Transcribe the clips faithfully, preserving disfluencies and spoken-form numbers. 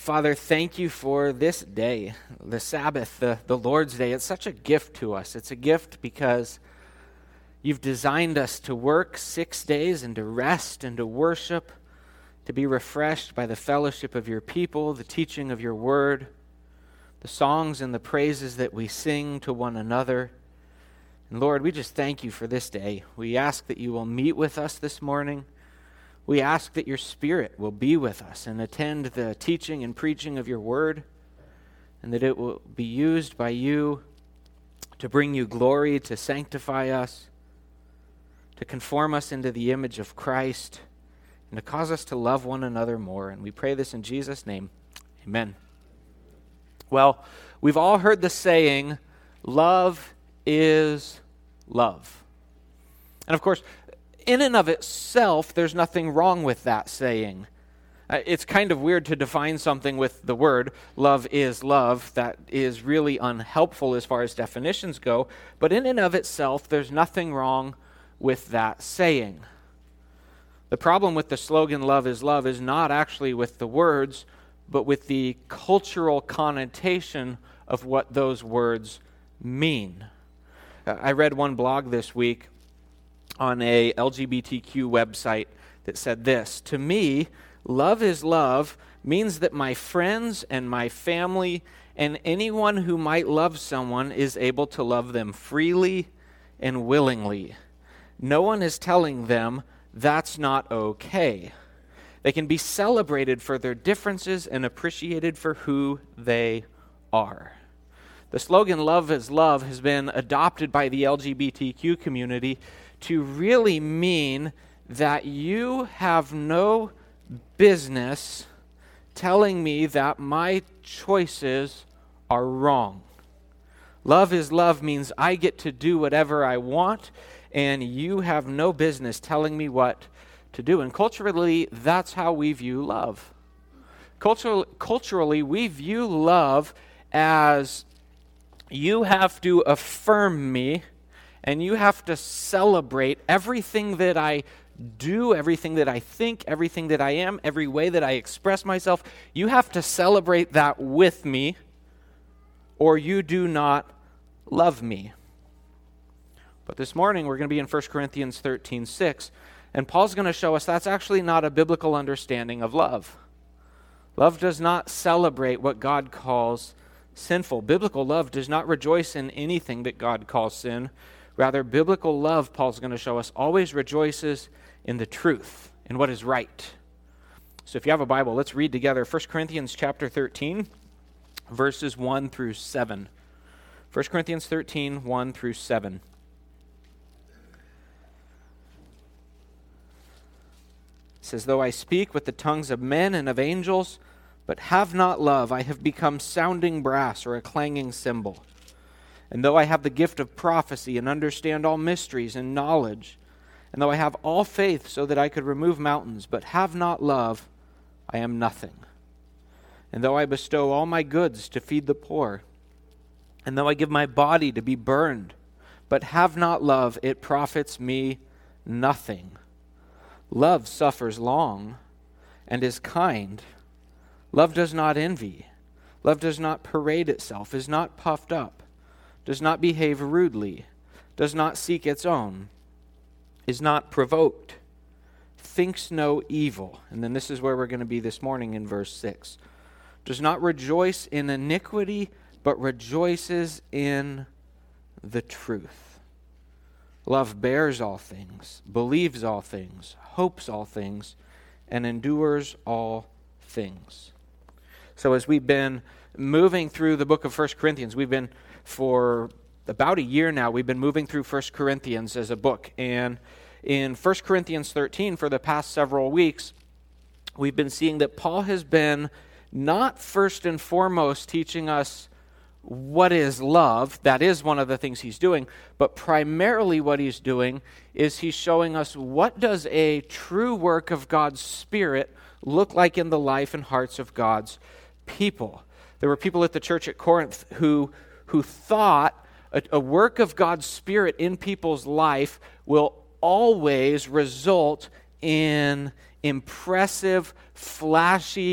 Father, thank you for this day, the Sabbath, the, the Lord's Day. It's such a gift to us. It's a gift because you've designed us to work six days and to rest and to worship, to be refreshed by the fellowship of your people, the teaching of your word, the songs and the praises that we sing to one another. And Lord, we just thank you for this day. We ask that you will meet with us this morning. We ask that your Spirit will be with us and attend the teaching and preaching of your word, and that it will be used by you to bring you glory, to sanctify us, to conform us into the image of Christ, and to cause us to love one another more. And we pray this in Jesus' name. Amen. Well, we've all heard the saying, love is love. And of course, in and of itself, there's nothing wrong with that saying. Uh, it's kind of weird to define something with the word, love is love. That is really unhelpful as far as definitions go. But in and of itself, there's nothing wrong with that saying. The problem with the slogan, love is love, is not actually with the words, but with the cultural connotation of what those words mean. Uh, I read one blog this week on a L G B T Q website that said this: to me, love is love means that my friends and my family and anyone who might love someone is able to love them freely and willingly. No one is telling them that's not okay. They can be celebrated for their differences and appreciated for who they are. The slogan, love is love, has been adopted by the L G B T Q community to really mean that you have no business telling me that my choices are wrong. Love is love means I get to do whatever I want, and you have no business telling me what to do. And culturally, that's how we view love. Cultural, culturally, we view love as you have to affirm me, and you have to celebrate everything that I do, everything that I think, everything that I am, every way that I express myself. You have to celebrate that with me, or you do not love me. But this morning, we're going to be in First Corinthians thirteen six, and Paul's going to show us that's actually not a biblical understanding of love. Love does not celebrate what God calls sinful. Biblical love does not rejoice in anything that God calls sin. Rather, biblical love, Paul's going to show us, always rejoices in the truth, in what is right. So if you have a Bible, let's read together First Corinthians chapter thirteen, verses one through seven. First Corinthians thirteen, one through seven. It says, though I speak with the tongues of men and of angels, but have not love, I have become sounding brass or a clanging cymbal. And though I have the gift of prophecy and understand all mysteries and knowledge, and though I have all faith so that I could remove mountains, but have not love, I am nothing. And though I bestow all my goods to feed the poor, and though I give my body to be burned, but have not love, it profits me nothing. Love suffers long and is kind. Love does not envy. Love does not parade itself, is not puffed up, does not behave rudely, does not seek its own, is not provoked, thinks no evil. And then this is where we're going to be this morning in verse six. Does not rejoice in iniquity, but rejoices in the truth. Love bears all things, believes all things, hopes all things, and endures all things. So as we've been moving through the book of First Corinthians, we've been, for about a year now, we've been moving through First Corinthians as a book. And in First Corinthians thirteen, for the past several weeks, we've been seeing that Paul has been not first and foremost teaching us what is love. That is one of the things he's doing. But primarily what he's doing is he's showing us what does a true work of God's Spirit look like in the life and hearts of God's people. There were people at the church at Corinth who, who thought a, a work of God's Spirit in people's life will always result in impressive, flashy,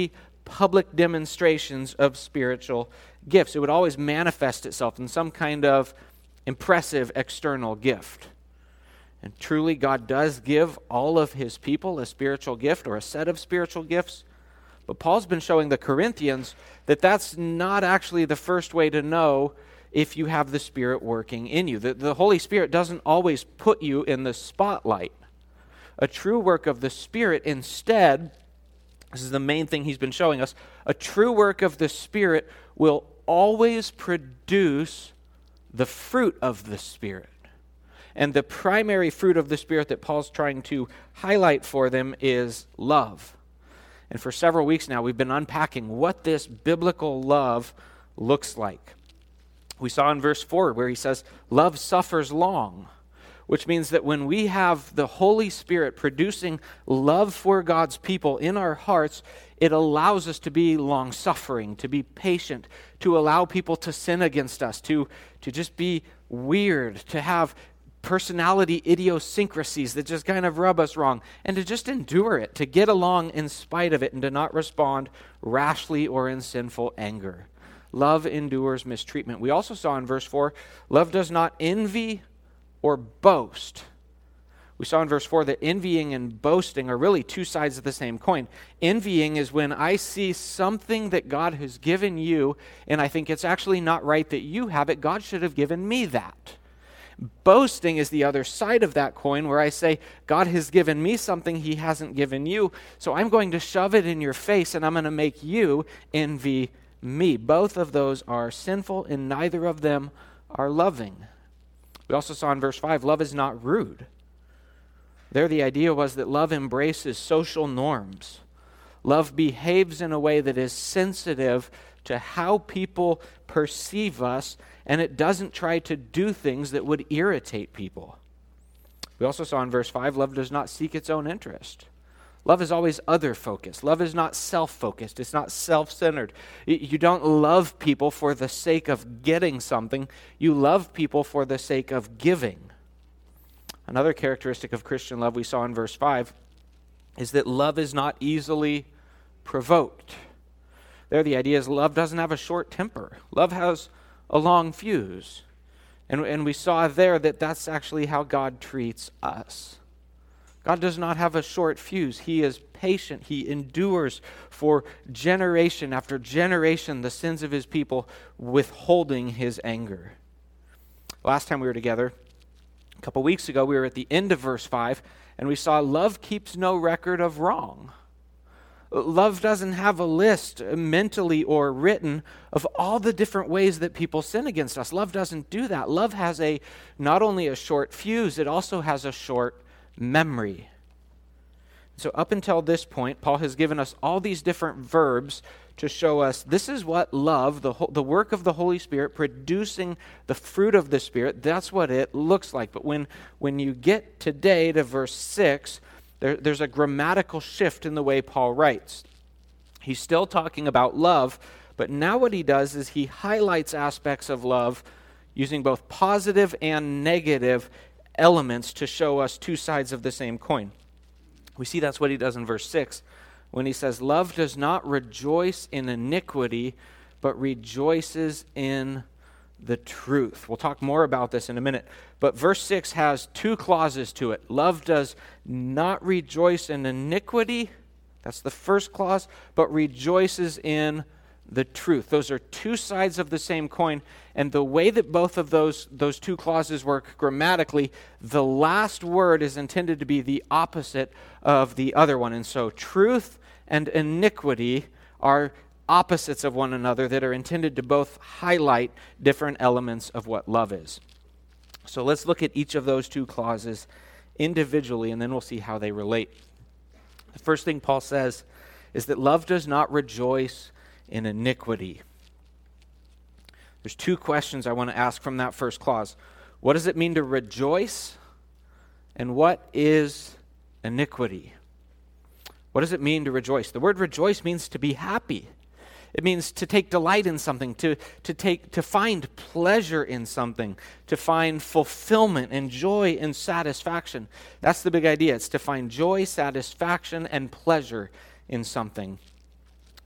public demonstrations of spiritual gifts. It would always manifest itself in some kind of impressive external gift. And truly, God does give all of his people a spiritual gift or a set of spiritual gifts. But Paul's been showing the Corinthians that that's not actually the first way to know if you have the Spirit working in you. The, the Holy Spirit doesn't always put you in the spotlight. A true work of the Spirit instead, this is the main thing he's been showing us, a true work of the Spirit will always produce the fruit of the Spirit. And the primary fruit of the Spirit that Paul's trying to highlight for them is love. And for several weeks now, we've been unpacking what this biblical love looks like. We saw in verse four where he says, love suffers long, which means that when we have the Holy Spirit producing love for God's people in our hearts, it allows us to be long-suffering, to be patient, to allow people to sin against us, to, to just be weird, to have personality idiosyncrasies that just kind of rub us wrong, and to just endure it, to get along in spite of it, and to not respond rashly or in sinful anger. Love endures mistreatment. We also saw in verse four, love does not envy or boast. We saw in verse four that envying and boasting are really two sides of the same coin. Envying is when I see something that God has given you, and I think it's actually not right that you have it. God should have given me that. Boasting is the other side of that coin, where I say, God has given me something he hasn't given you, so I'm going to shove it in your face, and I'm going to make you envy me. Both of those are sinful, and neither of them are loving. We also saw in verse five, love is not rude. There the idea was that love embraces social norms. Love behaves in a way that is sensitive to how people perceive us, and it doesn't try to do things that would irritate people. We also saw in verse five, love does not seek its own interest. Love is always other-focused. Love is not self-focused. It's not self-centered. You don't love people for the sake of getting something. You love people for the sake of giving. Another characteristic of Christian love we saw in verse five is that love is not easily provoked. There the idea is love doesn't have a short temper. Love has a long fuse. And, and we saw there that that's actually how God treats us. God does not have a short fuse. He is patient. He endures for generation after generation the sins of his people, withholding his anger. Last time we were together, a couple weeks ago, we were at the end of verse five, and we saw love keeps no record of wrong. Love doesn't have a list mentally or written of all the different ways that people sin against us. Love doesn't do that. Love has a not only a short fuse, it also has a short memory. So up until this point, Paul has given us all these different verbs to show us this is what love, the, the work of the Holy Spirit, producing the fruit of the Spirit, that's what it looks like. But when, when you get today to verse six, there, there's a grammatical shift in the way Paul writes. He's still talking about love, but now what he does is he highlights aspects of love using both positive and negative elements to show us two sides of the same coin. We see that's what he does in verse six when he says, love does not rejoice in iniquity, but rejoices in the truth. We'll talk more about this in a minute. But verse six has two clauses to it. Love does not rejoice in iniquity, that's the first clause, but rejoices in the truth. Those are two sides of the same coin, and the way that both of those, those two clauses work grammatically, the last word is intended to be the opposite of the other one. And so truth and iniquity are opposites of one another that are intended to both highlight different elements of what love is. So let's look at each of those two clauses individually, and then we'll see how they relate. The first thing Paul says is that love does not rejoice in iniquity. There's two questions I want to ask from that first clause. What does it mean to rejoice? And what is iniquity? What does it mean to rejoice? The word rejoice means to be happy. It means to take delight in something, to, to take to find pleasure in something, to find fulfillment and joy and satisfaction. That's the big idea. It's to find joy, satisfaction, and pleasure in something.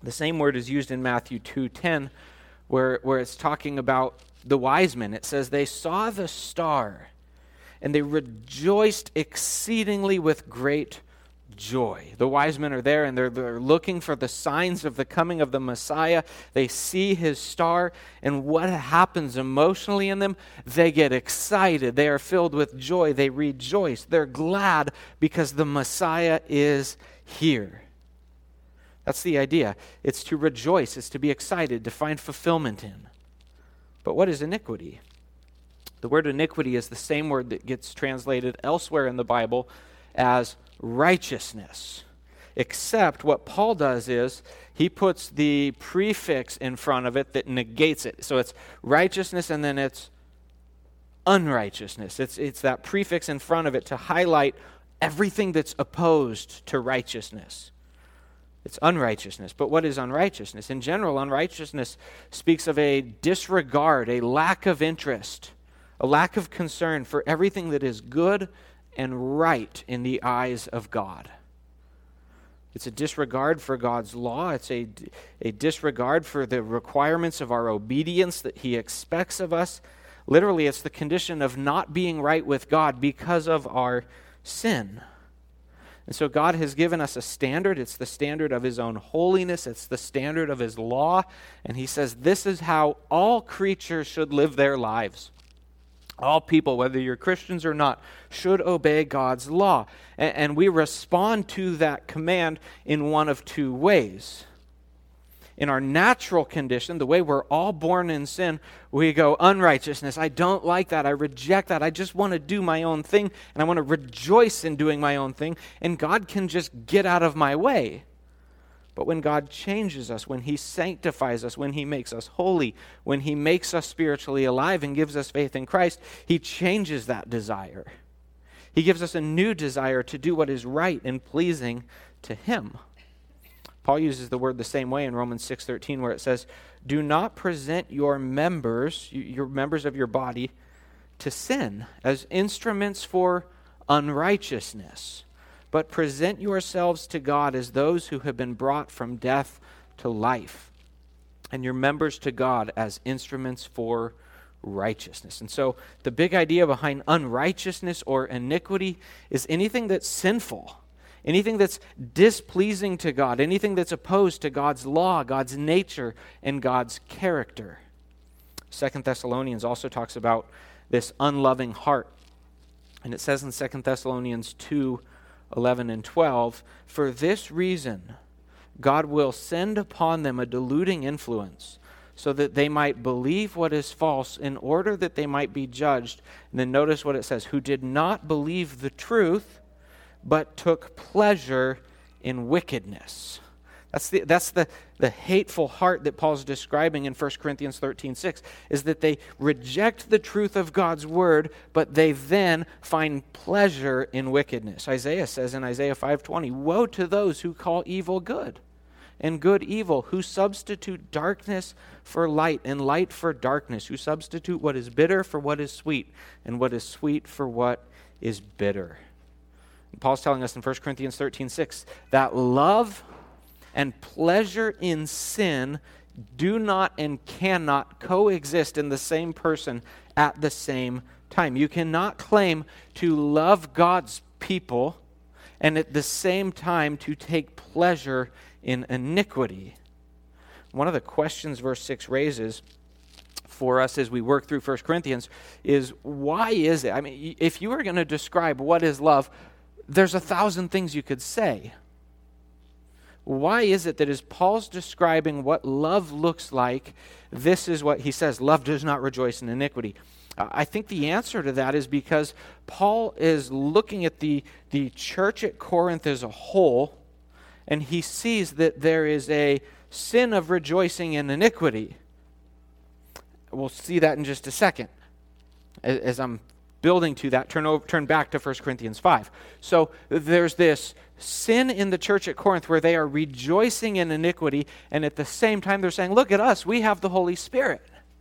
The same word is used in Matthew two ten, where, where it's talking about the wise men. It says, they saw the star, and they rejoiced exceedingly with great joy. The wise men are there, and they're, they're looking for the signs of the coming of the Messiah. They see his star, and what happens emotionally in them? They get excited. They are filled with joy. They rejoice. They're glad because the Messiah is here. That's the idea. It's to rejoice. It's to be excited, to find fulfillment in. But what is iniquity? The word iniquity is the same word that gets translated elsewhere in the Bible as righteousness. Except what Paul does is he puts the prefix in front of it that negates it. So it's righteousness and then it's unrighteousness. It's, it's that prefix in front of it to highlight everything that's opposed to righteousness. It's unrighteousness. But what is unrighteousness? In general, unrighteousness speaks of a disregard, a lack of interest, a lack of concern for everything that is good and right in the eyes of God. It's a disregard for God's law. It's a, a disregard for the requirements of our obedience that he expects of us. Literally, it's the condition of not being right with God because of our sin. And so God has given us a standard. It's the standard of his own holiness. It's the standard of his law. And he says this is how all creatures should live their lives. All people, whether you're Christians or not, should obey God's law. And, and we respond to that command in one of two ways. In our natural condition, the way we're all born in sin, we go, unrighteousness, I don't like that, I reject that, I just want to do my own thing, and I want to rejoice in doing my own thing, and God can just get out of my way. But when God changes us, when he sanctifies us, when he makes us holy, when he makes us spiritually alive and gives us faith in Christ, he changes that desire. He gives us a new desire to do what is right and pleasing to him. Paul uses the word the same way in Romans six thirteen, where it says, do not present your members, your members of your body, to sin as instruments for unrighteousness, but present yourselves to God as those who have been brought from death to life, and your members to God as instruments for righteousness. And so the big idea behind unrighteousness or iniquity is anything that's sinful, anything that's displeasing to God, anything that's opposed to God's law, God's nature, and God's character. Second Thessalonians also talks about this unloving heart. And it says in Second Thessalonians two, eleven and twelve, for this reason God will send upon them a deluding influence, so that they might believe what is false, in order that they might be judged. And then notice what it says, who did not believe the truth, but took pleasure in wickedness. That's the that's the, the hateful heart that Paul's describing in First Corinthians thirteen six, is that they reject the truth of God's word, but they then find pleasure in wickedness. Isaiah says in Isaiah five twenty, woe to those who call evil good and good evil, who substitute darkness for light and light for darkness, who substitute what is bitter for what is sweet and what is sweet for what is bitter. And Paul's telling us in First Corinthians thirteen six that love and pleasure in sin do not and cannot coexist in the same person at the same time. You cannot claim to love God's people and at the same time to take pleasure in iniquity. One of the questions verse six raises for us as we work through First Corinthians is, why is it? I mean, if you were going to describe what is love, there's a thousand things you could say. Why is it that as Paul's describing what love looks like, this is what he says, love does not rejoice in iniquity? I think the answer to that is because Paul is looking at the, the church at Corinth as a whole, and he sees that there is a sin of rejoicing in iniquity. We'll see that in just a second. As, as I'm building to that, turn over, turn back to First Corinthians five. So there's this sin in the church at Corinth where they are rejoicing in iniquity, and at the same time they're saying, look at us, we have the Holy Spirit.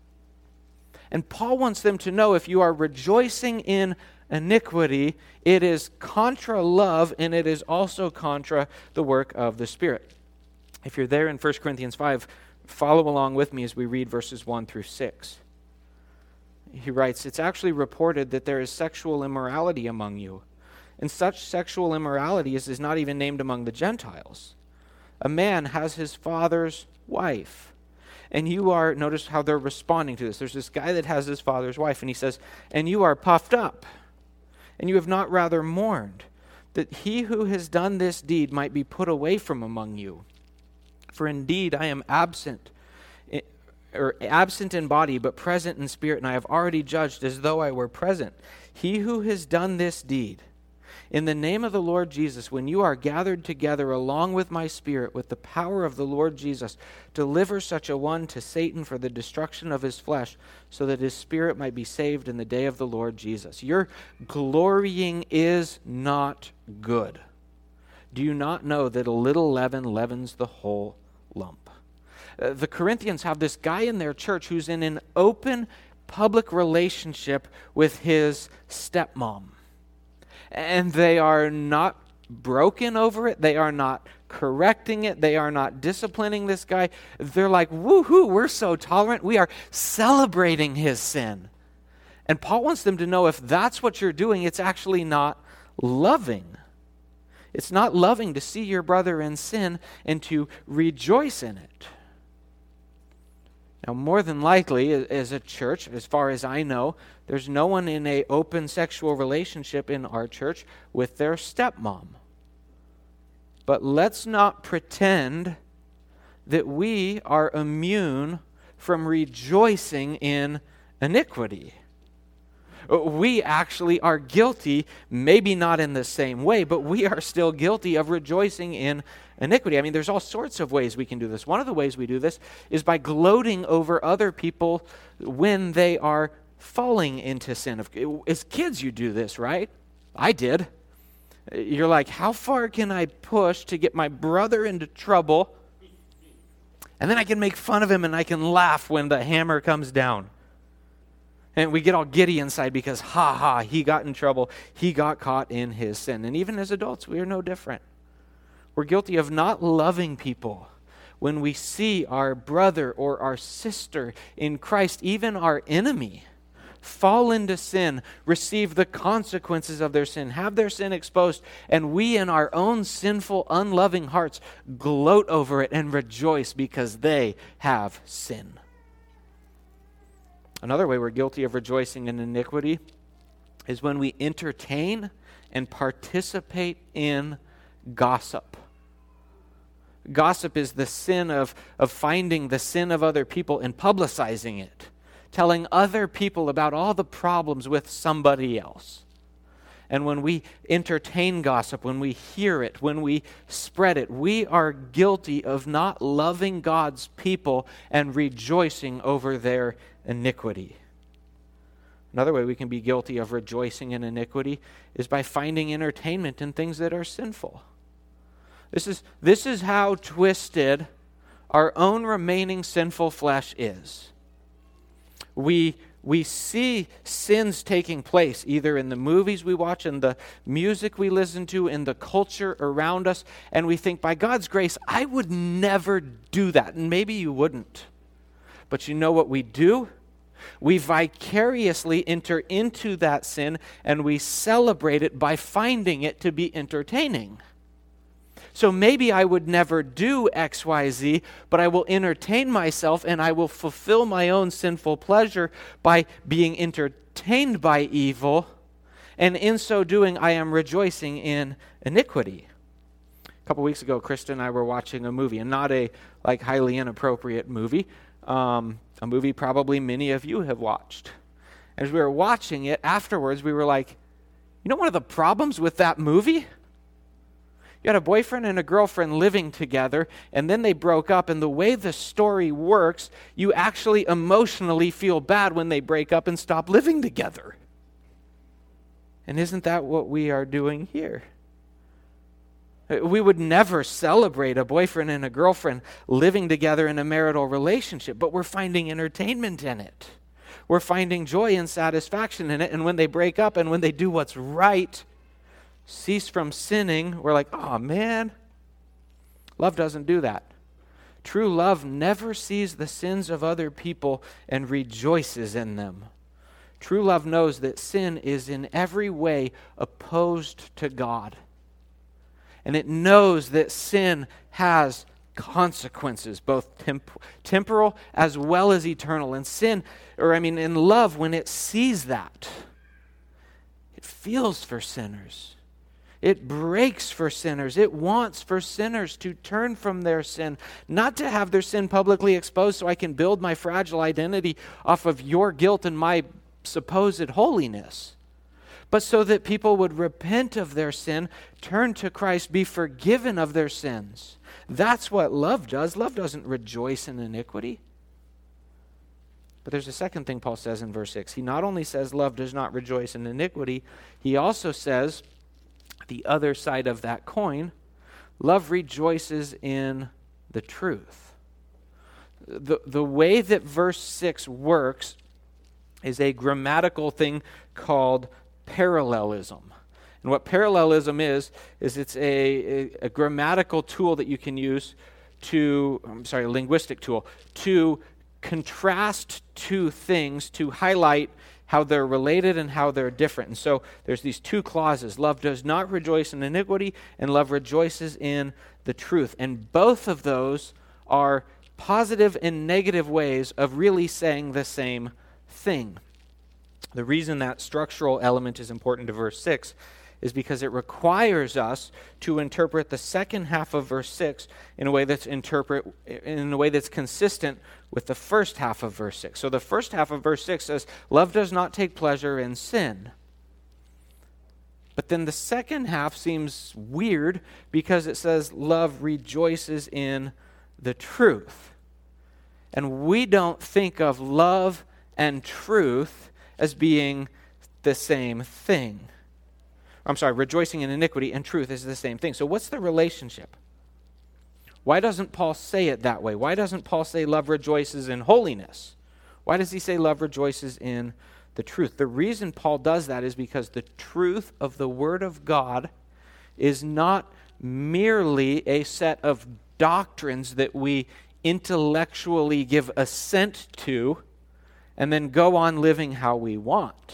And Paul wants them to know, if you are rejoicing in iniquity, it is contra love, and it is also contra the work of the Spirit. If you're there in First Corinthians five, follow along with me as we read verses one through six. He writes, "It's actually reported that there is sexual immorality among you, and such sexual immorality as is not even named among the Gentiles. A man has his father's wife." And you are, notice how they're responding to this. There's this guy that has his father's wife, and he says, "And you are puffed up, and you have not rather mourned, that he who has done this deed might be put away from among you. For indeed I am absent, or absent in body, but present in spirit, and I have already judged as though I were present. He who has done this deed, in the name of the Lord Jesus, when you are gathered together along with my spirit, with the power of the Lord Jesus, deliver such a one to Satan for the destruction of his flesh, so that his spirit might be saved in the day of the Lord Jesus. Your glorying is not good. Do you not know that a little leaven leavens the whole lump?" Uh, the Corinthians have this guy in their church who's in an open public relationship with his stepmom. And they are not broken over it. They are not correcting it. They are not disciplining this guy. They're like, woohoo, we're so tolerant. We are celebrating his sin. And Paul wants them to know if that's what you're doing, it's actually not loving. It's not loving to see your brother in sin and to rejoice in it. Now, more than likely, as a church, as far as I know, there's no one in an open sexual relationship in our church with their stepmom. But let's not pretend that we are immune from rejoicing in iniquity. We actually are guilty, maybe not in the same way, but we are still guilty of rejoicing in iniquity. I mean, there's all sorts of ways we can do this. One of the ways we do this is by gloating over other people when they are falling into sin. As kids, you do this, right? I did. You're like, how far can I push to get my brother into trouble? And then I can make fun of him and I can laugh when the hammer comes down. And we get all giddy inside because, ha ha, he got in trouble. He got caught in his sin. And even as adults, we are no different. We're guilty of not loving people when we see our brother or our sister in Christ, even our enemy, fall into sin, receive the consequences of their sin, have their sin exposed, and we in our own sinful, unloving hearts gloat over it and rejoice because they have sin. Another way we're guilty of rejoicing in iniquity is when we entertain and participate in gossip. Gossip is the sin of, of finding the sin of other people and publicizing it, telling other people about all the problems with somebody else. And when we entertain gossip, when we hear it, when we spread it, we are guilty of not loving God's people and rejoicing over their iniquity. Another way we can be guilty of rejoicing in iniquity is by finding entertainment in things that are sinful. This is, this is how twisted our own remaining sinful flesh is. We We see sins taking place either in the movies we watch, in the music we listen to, in the culture around us, and we think, by God's grace, I would never do that. And maybe you wouldn't. But you know what we do? We vicariously enter into that sin, and we celebrate it by finding it to be entertaining. So maybe I would never do X, Y, Z, but I will entertain myself and I will fulfill my own sinful pleasure by being entertained by evil. And in so doing, I am rejoicing in iniquity. A couple weeks ago, Krista and I were watching a movie, and not a like highly inappropriate movie, um, a movie probably many of you have watched. As we were watching it, afterwards, we were like, you know, one of the problems with that movie? You had a boyfriend and a girlfriend living together, and then they broke up, and the way the story works, you actually emotionally feel bad when they break up and stop living together. And isn't that what we are doing here? We would never celebrate a boyfriend and a girlfriend living together in a marital relationship, but we're finding entertainment in it. We're finding joy and satisfaction in it, and when they break up and when they do what's right, cease from sinning, we're like, oh man, love doesn't do that. True love never sees the sins of other people and rejoices in them. True love knows that sin is in every way opposed to God. And it knows that sin has consequences, both temp- temporal as well as eternal. And sin, or I mean, in love, when it sees that, it feels for sinners. It breaks for sinners. It wants for sinners to turn from their sin, not to have their sin publicly exposed so I can build my fragile identity off of your guilt and my supposed holiness, but so that people would repent of their sin, turn to Christ, be forgiven of their sins. That's what love does. Love doesn't rejoice in iniquity. But there's a second thing Paul says in verse six. He not only says love does not rejoice in iniquity, he also says the other side of that coin, love rejoices in the truth. The, the way that verse six works is a grammatical thing called parallelism. And what parallelism is, is it's a, a, a grammatical tool that you can use to, I'm sorry, a linguistic tool, to contrast two things, to highlight how they're related and how they're different. And so there's these two clauses. Love does not rejoice in iniquity, and love rejoices in the truth. And both of those are positive and negative ways of really saying the same thing. The reason that structural element is important to verse six is because it requires us to interpret the second half of verse six in a way that's interpret in a way that's consistent with the first half of verse six. So the first half of verse six says, love does not take pleasure in sin. But then the second half seems weird because it says love rejoices in the truth. And we don't think of love and truth as being the same thing. I'm sorry, rejoicing in iniquity and truth is the same thing. So what's the relationship? Why doesn't Paul say it that way? Why doesn't Paul say love rejoices in holiness? Why does he say love rejoices in the truth? The reason Paul does that is because the truth of the Word of God is not merely a set of doctrines that we intellectually give assent to and then go on living how we want.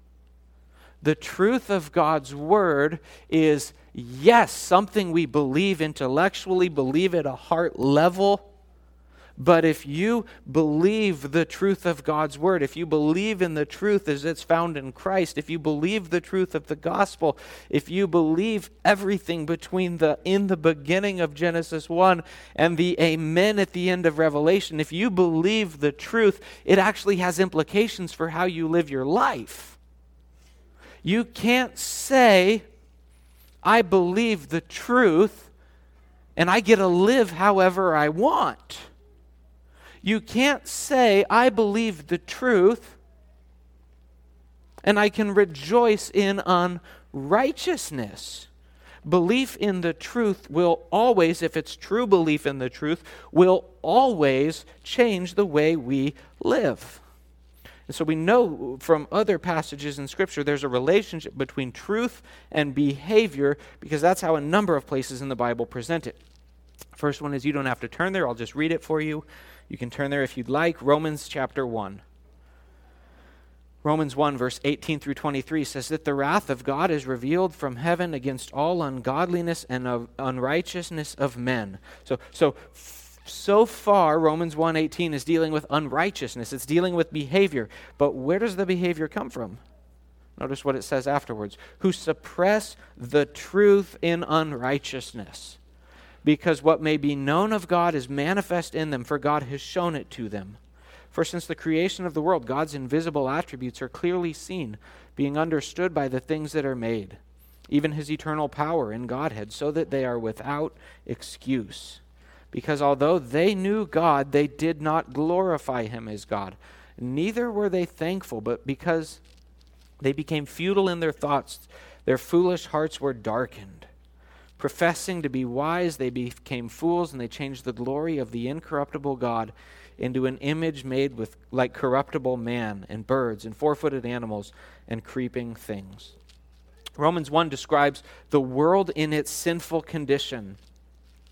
The truth of God's Word is, yes, something we believe intellectually, believe at a heart level, but if you believe the truth of God's Word, if you believe in the truth as it's found in Christ, if you believe the truth of the gospel, if you believe everything between the in the beginning of Genesis one and the amen at the end of Revelation, if you believe the truth, it actually has implications for how you live your life. You can't say, I believe the truth and I get to live however I want. You can't say, I believe the truth and I can rejoice in unrighteousness. Belief in the truth will always, if it's true belief in the truth, will always change the way we live. And so we know from other passages in Scripture there's a relationship between truth and behavior because that's how a number of places in the Bible present it. First one is, you don't have to turn there, I'll just read it for you. You can turn there if you'd like. Romans chapter one. Romans one, verse eighteen through twenty-three says that the wrath of God is revealed from heaven against all ungodliness and of unrighteousness of men. So, so, so far, Romans one eighteen is dealing with unrighteousness. It's dealing with behavior. But where does the behavior come from? Notice what it says afterwards. Who suppress the truth in unrighteousness. Because what may be known of God is manifest in them, for God has shown it to them. For since the creation of the world, God's invisible attributes are clearly seen, being understood by the things that are made, even his eternal power in Godhead, so that they are without excuse. Because although they knew God, they did not glorify him as God. Neither were they thankful, but because they became futile in their thoughts, their foolish hearts were darkened. Professing to be wise, they became fools, and they changed the glory of the incorruptible God into an image made with like corruptible man and birds and four-footed animals and creeping things. Romans one describes the world in its sinful condition.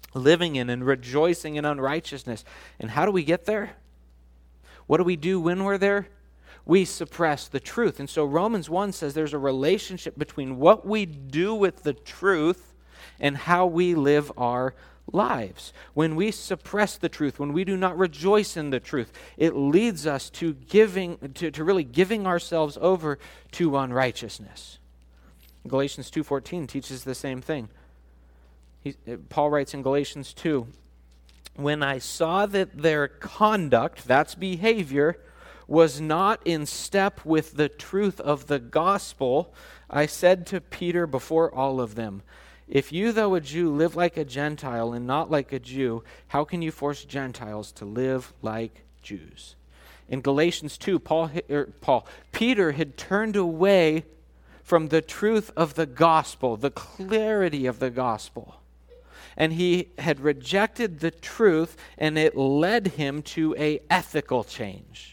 living in and rejoicing in unrighteousness. And how do we get there? What do we do when we're there? We suppress the truth. And so Romans one says there's a relationship between what we do with the truth and how we live our lives. When we suppress the truth, when we do not rejoice in the truth, it leads us to giving, to, to really giving ourselves over to unrighteousness. Galatians two fourteen teaches the same thing. He, Paul writes in Galatians two, when I saw that their conduct, that's behavior, was not in step with the truth of the gospel, I said to Peter before all of them, if you, though a Jew, live like a Gentile and not like a Jew, how can you force Gentiles to live like Jews? In Galatians two, Paul, er, Paul, Peter had turned away from the truth of the gospel, the clarity of the gospel. And he had rejected the truth, and it led him to an ethical change.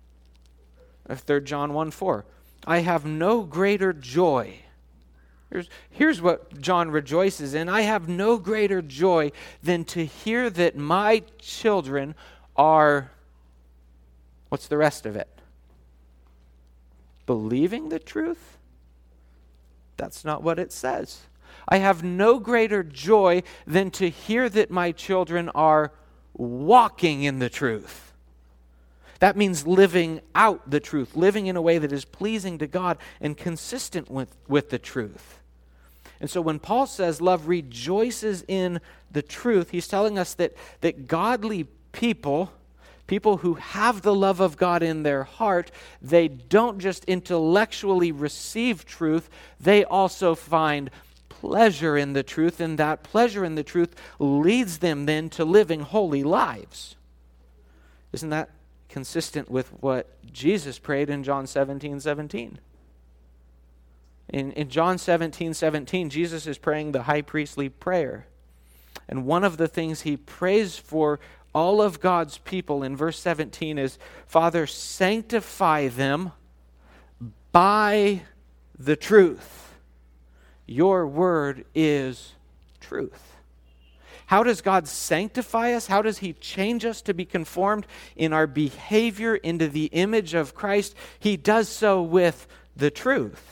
Third John one four, I have no greater joy. Here's, here's what John rejoices in. I have no greater joy than to hear that my children are, what's the rest of it? Believing the truth? That's not what it says. I have no greater joy than to hear that my children are walking in the truth. That means living out the truth, living in a way that is pleasing to God and consistent with, with the truth. And so when Paul says love rejoices in the truth, he's telling us that, that godly people, people who have the love of God in their heart, they don't just intellectually receive truth, they also find pleasure in the truth, and that pleasure in the truth leads them then to living holy lives. Isn't that consistent with what Jesus prayed in John seventeen seventeen? In, in John seventeen seventeen, Jesus is praying the high priestly prayer. And one of the things he prays for all of God's people in verse seventeen is, Father, sanctify them by the truth. Your word is truth. How does God sanctify us? How does he change us to be conformed in our behavior into the image of Christ? He does so with the truth.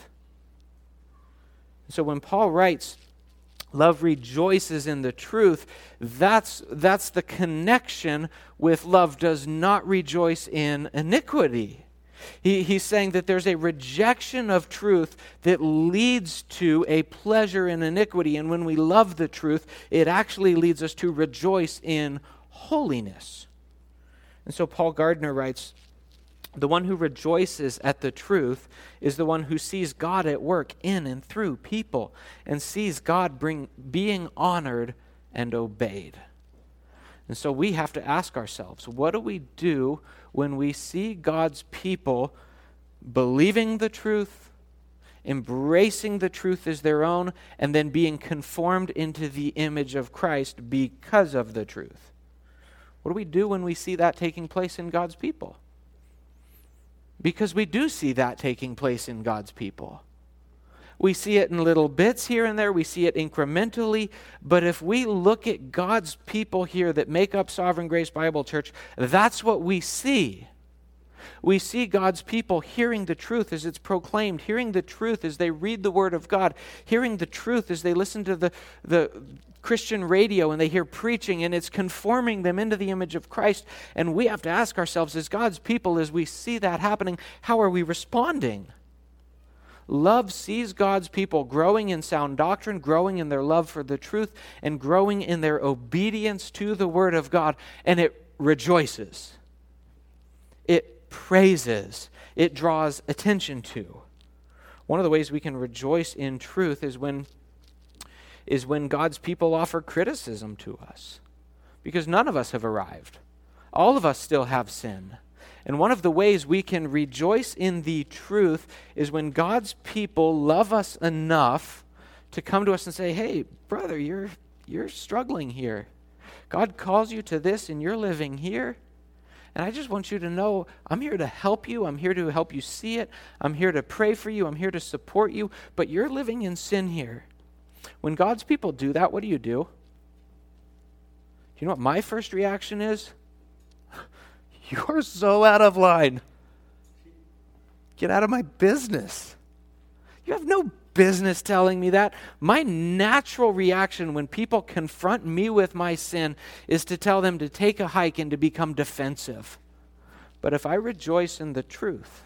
So when Paul writes, love rejoices in the truth, that's, that's the connection with love does not rejoice in iniquity. He, he's saying that there's a rejection of truth that leads to a pleasure in iniquity. And when we love the truth, it actually leads us to rejoice in holiness. And so Paul Gardner writes, the one who rejoices at the truth is the one who sees God at work in and through people and sees God bring, being honored and obeyed. And so we have to ask ourselves, what do we do when we see God's people believing the truth, embracing the truth as their own, and then being conformed into the image of Christ because of the truth? What do we do when we see that taking place in God's people? Because we do see that taking place in God's people. We see it in little bits here and there. We see it incrementally. But if we look at God's people here that make up Sovereign Grace Bible Church, that's what we see. We see God's people hearing the truth as it's proclaimed, hearing the truth as they read the Word of God, hearing the truth as they listen to the, the Christian radio and they hear preaching, and it's conforming them into the image of Christ. And we have to ask ourselves, as God's people, as we see that happening, how are we responding? Love sees God's people growing in sound doctrine, growing in their love for the truth, and growing in their obedience to the Word of God, and it rejoices. It praises. It draws attention to. One of the ways we can rejoice in truth is when is when God's people offer criticism to us. Because none of us have arrived. All of us still have sin. And one of the ways we can rejoice in the truth is when God's people love us enough to come to us and say, hey, brother, you're you're struggling here. God calls you to this and you're living here. And I just want you to know I'm here to help you. I'm here to help you see it. I'm here to pray for you. I'm here to support you. But you're living in sin here. When God's people do that, what do you do? you know what my first reaction is? You're so out of line. Get out of my business. You have no business telling me that. My natural reaction when people confront me with my sin is to tell them to take a hike and to become defensive. But if I rejoice in the truth,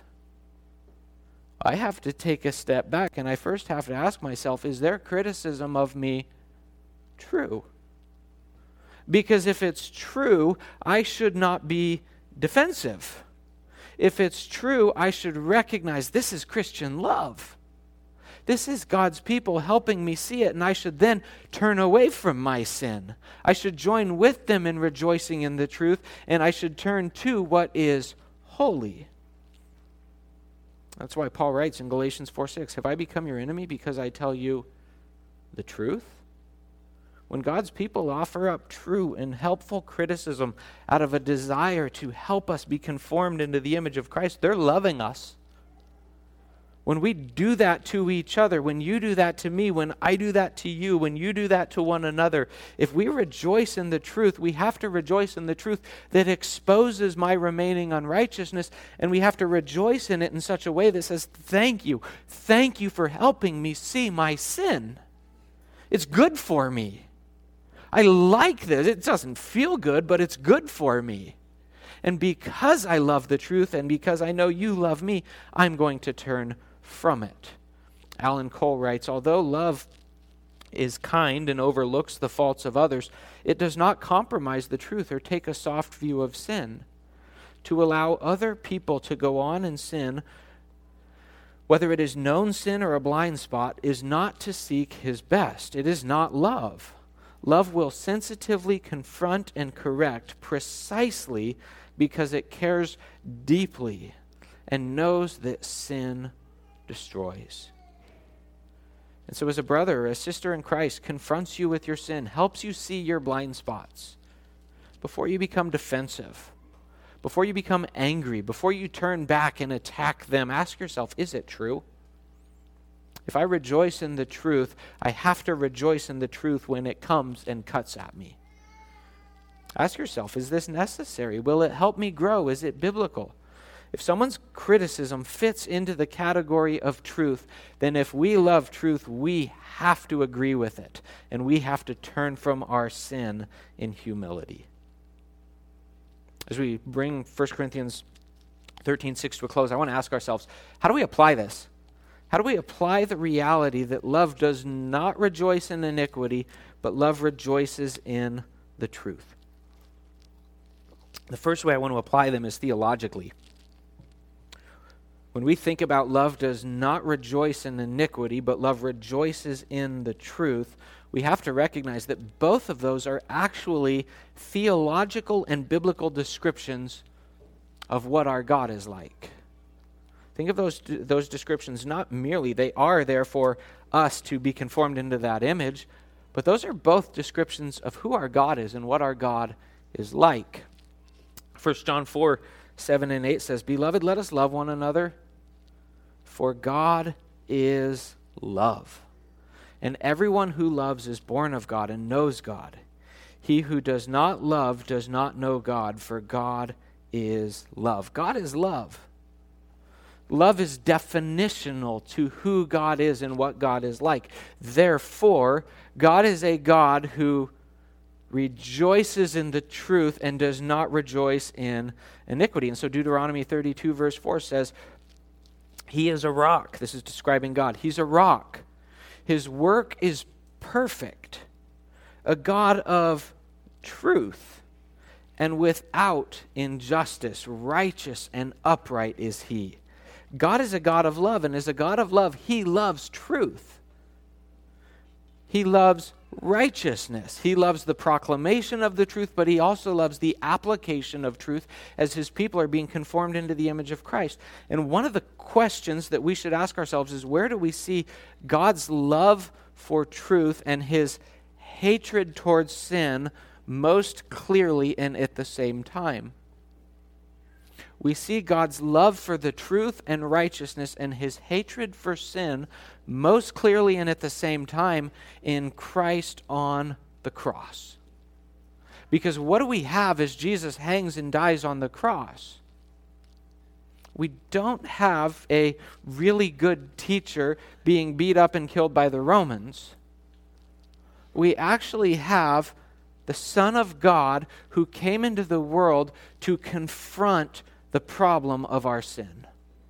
I have to take a step back, and I first have to ask myself, is their criticism of me true? Because if it's true, I should not be defensive. If it's true, I should recognize this is Christian love. This is God's people helping me see it, and I should then turn away from my sin. I should join with them in rejoicing in the truth, and I should turn to what is holy. That's why Paul writes in Galatians four six, have I become your enemy because I tell you the truth? When God's people offer up true and helpful criticism out of a desire to help us be conformed into the image of Christ, they're loving us. When we do that to each other, when you do that to me, when I do that to you, when you do that to one another, if we rejoice in the truth, we have to rejoice in the truth that exposes my remaining unrighteousness, and we have to rejoice in it in such a way that says, thank you, thank you for helping me see my sin. It's good for me. I like this. It doesn't feel good, but it's good for me. And because I love the truth and because I know you love me, I'm going to turn from it. Alan Cole writes, although love is kind and overlooks the faults of others, it does not compromise the truth or take a soft view of sin. To allow other people to go on and sin, whether it is known sin or a blind spot, is not to seek his best. It is not love. Love will sensitively confront and correct precisely because it cares deeply and knows that sin destroys. And so as a brother or a sister in Christ confronts you with your sin, helps you see your blind spots, before you become defensive, before you become angry, before you turn back and attack them, ask yourself, is it true? If I rejoice in the truth, I have to rejoice in the truth when it comes and cuts at me. Ask yourself, is this necessary? Will it help me grow? Is it biblical? If someone's criticism fits into the category of truth, then if we love truth, we have to agree with it, and we have to turn from our sin in humility. As we bring First Corinthians thirteen six to a close, I want to ask ourselves, how do we apply this? How do we apply the reality that love does not rejoice in iniquity, but love rejoices in the truth? The first way I want to apply them is theologically. When we think about love does not rejoice in iniquity, but love rejoices in the truth, we have to recognize that both of those are actually theological and biblical descriptions of what our God is like. Think of those those descriptions not merely, they are there for us to be conformed into that image, but those are both descriptions of who our God is and what our God is like. First John four, seven and eight says, Beloved, let us love one another, for God is love. And everyone who loves is born of God and knows God. He who does not love does not know God, for God is love. God is love. Love is definitional to who God is and what God is like. Therefore, God is a God who rejoices in the truth and does not rejoice in iniquity. And so Deuteronomy thirty-two verse four says, He is a rock. This is describing God. He's a rock. His work is perfect. A God of truth. And without injustice, righteous and upright is He. God is a God of love, and as a God of love, He loves truth. He loves righteousness. He loves the proclamation of the truth, but He also loves the application of truth as His people are being conformed into the image of Christ. And one of the questions that we should ask ourselves is, where do we see God's love for truth and His hatred towards sin most clearly and at the same time? We see God's love for the truth and righteousness and His hatred for sin most clearly and at the same time in Christ on the cross. Because what do we have as Jesus hangs and dies on the cross? We don't have a really good teacher being beat up and killed by the Romans. We actually have the Son of God who came into the world to confront the problem of our sin.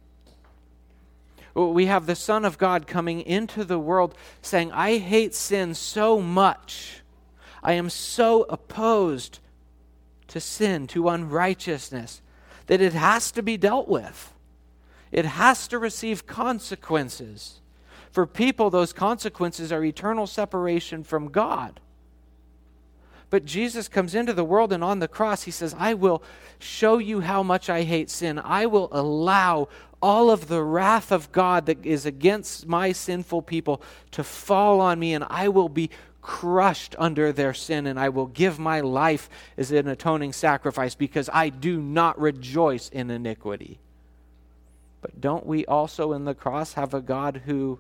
We have the Son of God coming into the world saying, I hate sin so much. I am so opposed to sin, to unrighteousness, that it has to be dealt with. It has to receive consequences. For people, those consequences are eternal separation from God. But Jesus comes into the world, and on the cross he says, I will show you how much I hate sin. I will allow all of the wrath of God that is against my sinful people to fall on me, and I will be crushed under their sin, and I will give my life as an atoning sacrifice because I do not rejoice in iniquity. But don't we also in the cross have a God who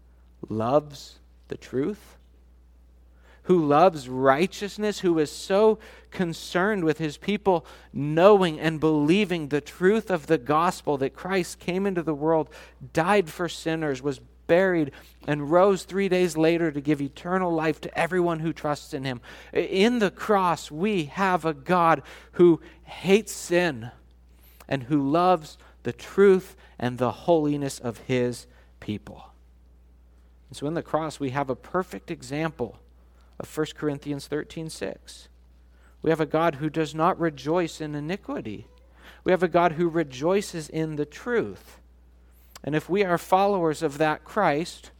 loves the truth? Who loves righteousness, who is so concerned with his people knowing and believing the truth of the gospel that Christ came into the world, died for sinners, was buried, and rose three days later to give eternal life to everyone who trusts in him. In the cross, we have a God who hates sin and who loves the truth and the holiness of his people. And so in the cross, we have a perfect example of First Corinthians thirteen six. We have a God who does not rejoice in iniquity. We have a God who rejoices in the truth. And if we are followers of that Christ,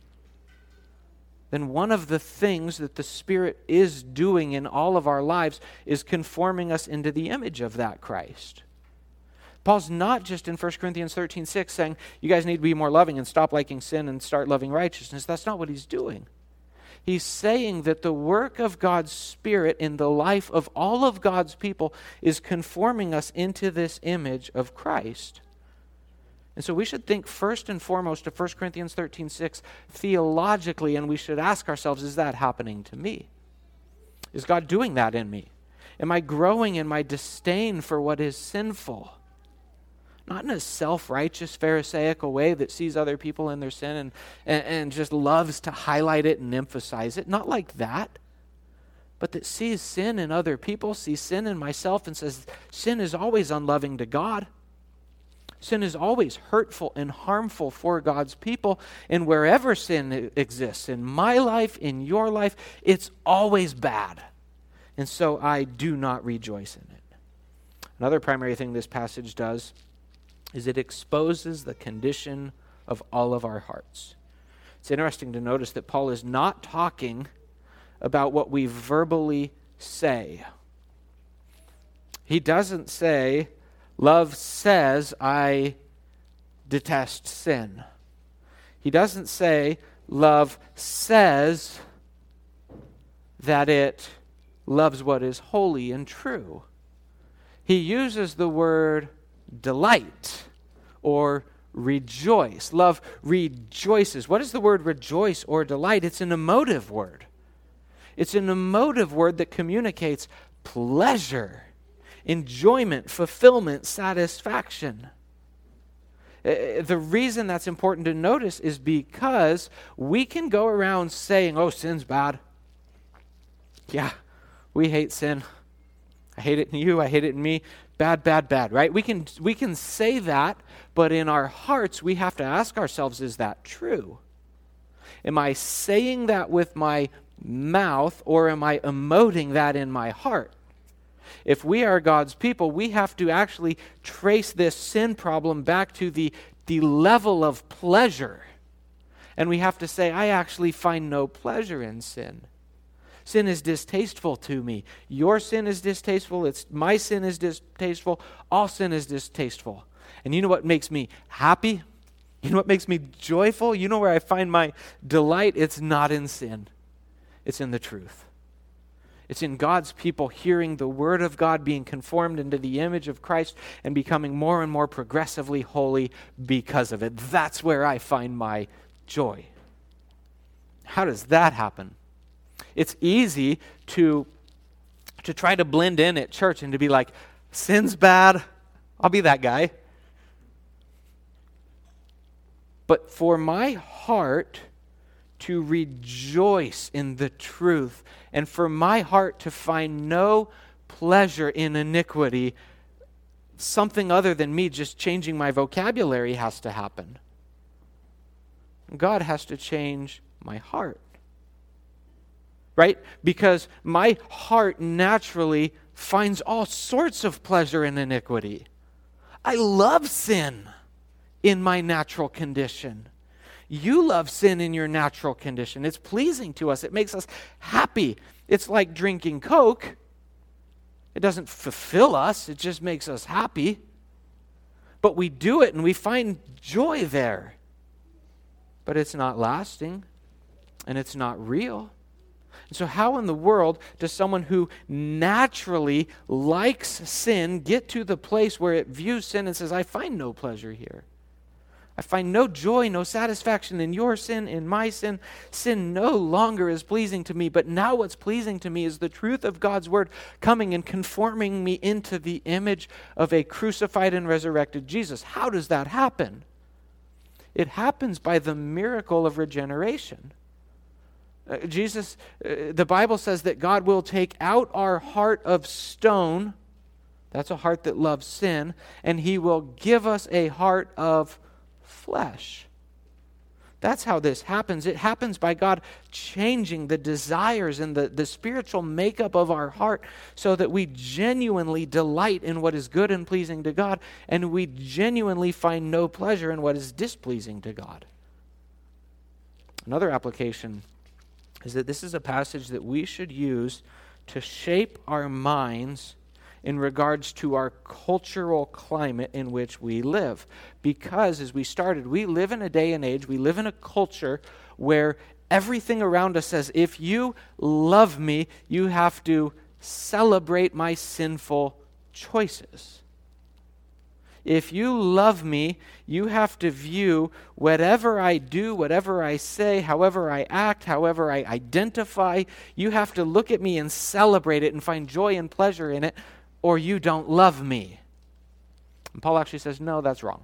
then one of the things that the Spirit is doing in all of our lives is conforming us into the image of that Christ. Paul's not just in First Corinthians thirteen six saying, you guys need to be more loving and stop liking sin and start loving righteousness. That's not what he's doing. He's saying that the work of God's Spirit in the life of all of God's people is conforming us into this image of Christ. And so we should think first and foremost of First Corinthians thirteen six theologically, and we should ask ourselves, is that happening to me? Is God doing that in me? Am I growing in my disdain for what is sinful? Not in a self-righteous, pharisaical way that sees other people in their sin and, and, and just loves to highlight it and emphasize it. Not like that. But that sees sin in other people, sees sin in myself, and says, sin is always unloving to God. Sin is always hurtful and harmful for God's people. And wherever sin exists, in my life, in your life, it's always bad. And so I do not rejoice in it. Another primary thing this passage does is it exposes the condition of all of our hearts. It's interesting to notice that Paul is not talking about what we verbally say. He doesn't say, love says I detest sin. He doesn't say, love says that it loves what is holy and true. He uses the word delight or rejoice. Love rejoices. What is the word rejoice or delight? It's an emotive word. It's an emotive word that communicates pleasure, enjoyment, fulfillment, satisfaction. The reason that's important to notice is because we can go around saying, oh, sin's bad. Yeah, we hate sin. I hate it in you, I hate it in me. Bad, bad, bad, right? We can we can say that, but in our hearts we have to ask ourselves, is that true? Am I saying that with my mouth, or am I emoting that in my heart? If we are God's people, we have to actually trace this sin problem back to the, the level of pleasure. And we have to say, I actually find no pleasure in sin. Sin is distasteful to me. Your sin is distasteful. It's my sin is distasteful. All sin is distasteful. And you know what makes me happy? You know what makes me joyful? You know where I find my delight? It's not in sin. It's in the truth. It's in God's people hearing the word of God, being conformed into the image of Christ, and becoming more and more progressively holy because of it. That's where I find my joy. How does that happen? It's easy to to try to blend in at church and to be like, sin's bad, I'll be that guy. But for my heart to rejoice in the truth, and for my heart to find no pleasure in iniquity, something other than me just changing my vocabulary has to happen. God has to change my heart. Right? Because my heart naturally finds all sorts of pleasure in iniquity. I love sin in my natural condition. You love sin in your natural condition. It's pleasing to us. It makes us happy. It's like drinking Coke. It doesn't fulfill us. It just makes us happy. But we do it and we find joy there. But it's not lasting and it's not real. And so how in the world does someone who naturally likes sin get to the place where it views sin and says, I find no pleasure here. I find no joy, no satisfaction in your sin, in my sin. Sin no longer is pleasing to me, but now what's pleasing to me is the truth of God's word coming and conforming me into the image of a crucified and resurrected Jesus. How does that happen? It happens by the miracle of regeneration. Uh, Jesus, uh, the Bible says that God will take out our heart of stone, that's a heart that loves sin, and he will give us a heart of flesh. That's how this happens. It happens by God changing the desires and the, the spiritual makeup of our heart so that we genuinely delight in what is good and pleasing to God, and we genuinely find no pleasure in what is displeasing to God. Another application is that this is a passage that we should use to shape our minds in regards to our cultural climate in which we live. Because, as we started, we live in a day and age, we live in a culture where everything around us says, if you love me, you have to celebrate my sinful choices. If you love me, you have to view whatever I do, whatever I say, however I act, however I identify, you have to look at me and celebrate it and find joy and pleasure in it, or you don't love me. And Paul actually says, no, that's wrong.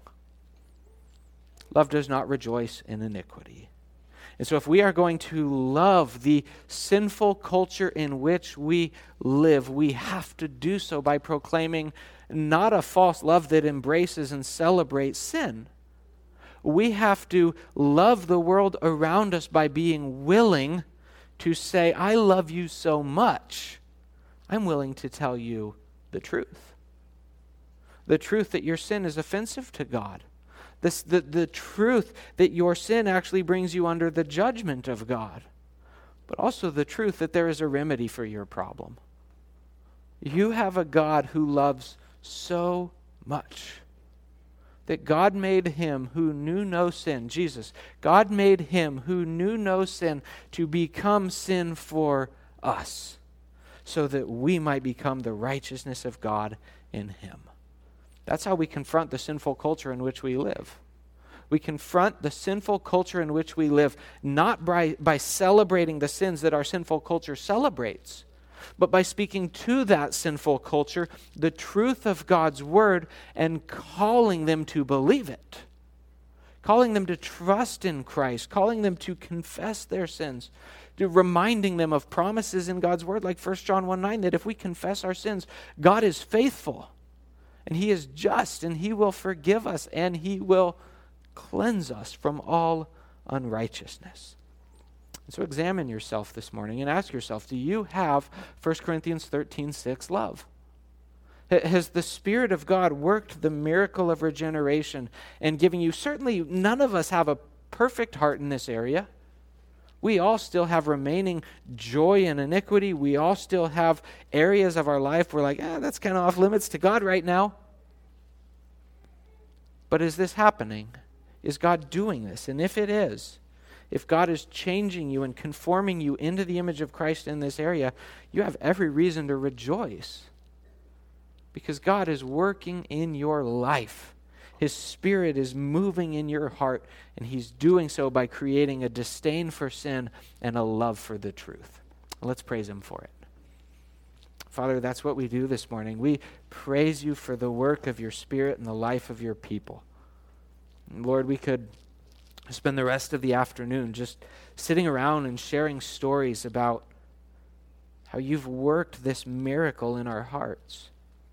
Love does not rejoice in iniquity. And so if we are going to love the sinful culture in which we live, we have to do so by proclaiming not a false love that embraces and celebrates sin. We have to love the world around us by being willing to say, I love you so much, I'm willing to tell you the truth. The truth that your sin is offensive to God. This, the, the truth that your sin actually brings you under the judgment of God. But also the truth that there is a remedy for your problem. You have a God who loves so much that God made him who knew no sin, Jesus, God made him who knew no sin to become sin for us, so that we might become the righteousness of God in him. That's how we confront the sinful culture in which we live. We confront the sinful culture in which we live not by, by celebrating the sins that our sinful culture celebrates, but by speaking to that sinful culture the truth of God's word and calling them to believe it. Calling them to trust in Christ, calling them to confess their sins, to reminding them of promises in God's word like First John one nine, that if we confess our sins, God is faithful and he is just and he will forgive us and he will cleanse us from all unrighteousness. And so examine yourself this morning and ask yourself, do you have First Corinthians thirteen six love? Has the Spirit of God worked the miracle of regeneration and giving you, certainly none of us have a perfect heart in this area. We all still have remaining joy in iniquity. We all still have areas of our life where we're like, ah, that's kind of off limits to God right now. But is this happening? Is God doing this? And if it is, if God is changing you and conforming you into the image of Christ in this area, you have every reason to rejoice. Because God is working in your life. His Spirit is moving in your heart, and he's doing so by creating a disdain for sin and a love for the truth. Let's praise him for it. Father, that's what we do this morning. We praise you for the work of your Spirit in the life of your people. And Lord, we could spend the rest of the afternoon just sitting around and sharing stories about how you've worked this miracle in our hearts.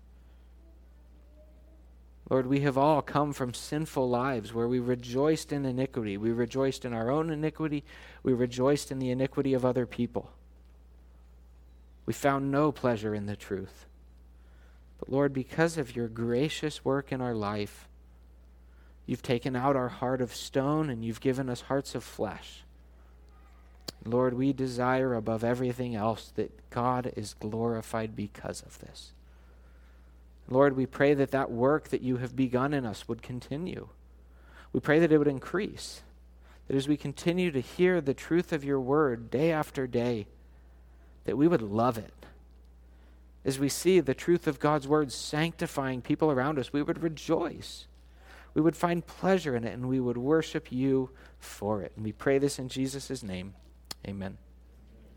Lord, we have all come from sinful lives where we rejoiced in iniquity. We rejoiced in our own iniquity. We rejoiced in the iniquity of other people. We found no pleasure in the truth. But Lord, because of your gracious work in our life, you've taken out our heart of stone and you've given us hearts of flesh. Lord, we desire above everything else that God is glorified because of this. Lord, we pray that that work that you have begun in us would continue. We pray that it would increase, that as we continue to hear the truth of your word day after day, that we would love it. As we see the truth of God's word sanctifying people around us, we would rejoice. We would find pleasure in it, and we would worship you for it. And we pray this in Jesus' name. Amen.